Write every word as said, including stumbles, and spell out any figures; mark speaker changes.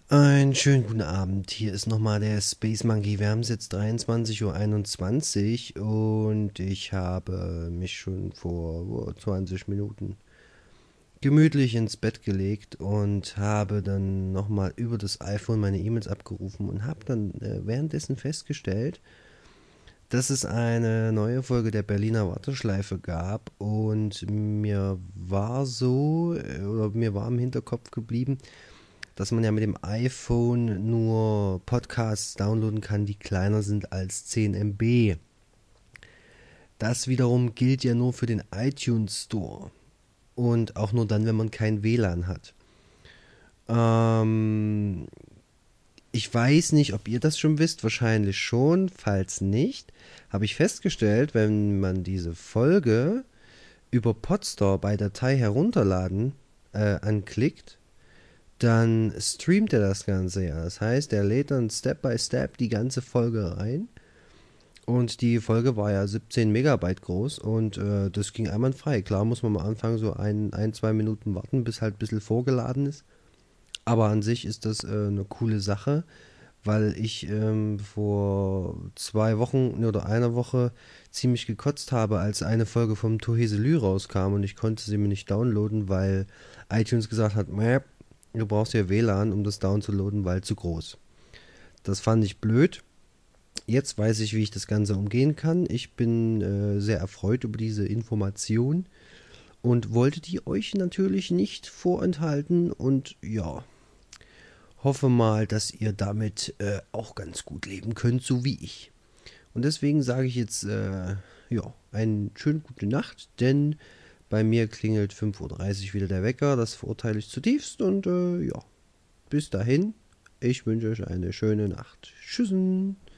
Speaker 1: Einen schönen guten Abend. Hier ist nochmal der Space Monkey. Wir haben es jetzt dreiundzwanzig Uhr einundzwanzig und ich habe mich schon vor oh, zwanzig Minuten gemütlich ins Bett gelegt und habe dann nochmal über das iPhone meine E-Mails abgerufen und habe dann äh, währenddessen festgestellt, dass es eine neue Folge der Berliner Warteschleife gab und mir war so, äh, oder mir war im Hinterkopf geblieben, dass man ja mit dem iPhone nur Podcasts downloaden kann, die kleiner sind als zehn Megabyte. Das wiederum gilt ja nur für den iTunes Store und auch nur dann, wenn man kein W L A N hat. Ähm, ich weiß nicht, ob ihr das schon wisst, wahrscheinlich schon. Falls nicht, habe ich festgestellt, wenn man diese Folge über Podstore bei Datei herunterladen äh, anklickt, dann streamt er das Ganze ja. Das heißt, er lädt dann Step by Step die ganze Folge rein. Und die Folge war ja siebzehn Megabyte groß und äh, das ging einwandfrei. Klar muss man am Anfang so ein, ein, zwei Minuten warten, bis halt ein bisschen vorgeladen ist. Aber an sich ist das äh, eine coole Sache, weil ich ähm, vor zwei Wochen oder einer Woche ziemlich gekotzt habe, als eine Folge vom Toheselü rauskam und ich konnte sie mir nicht downloaden, weil iTunes gesagt hat, Mäh, du brauchst ja W L A N, um das downzuladen, weil zu groß. Das fand ich blöd. Jetzt weiß ich, wie ich das Ganze umgehen kann. Ich bin äh, sehr erfreut über diese Information und wollte die euch natürlich nicht vorenthalten und ja, hoffe mal, dass ihr damit äh, auch ganz gut leben könnt, so wie ich. Und deswegen sage ich jetzt, äh, ja, eine schöne gute Nacht, denn bei mir klingelt fünf Uhr dreißig wieder der Wecker, das verurteile ich zutiefst und äh, ja, bis dahin, ich wünsche euch eine schöne Nacht. Tschüssen.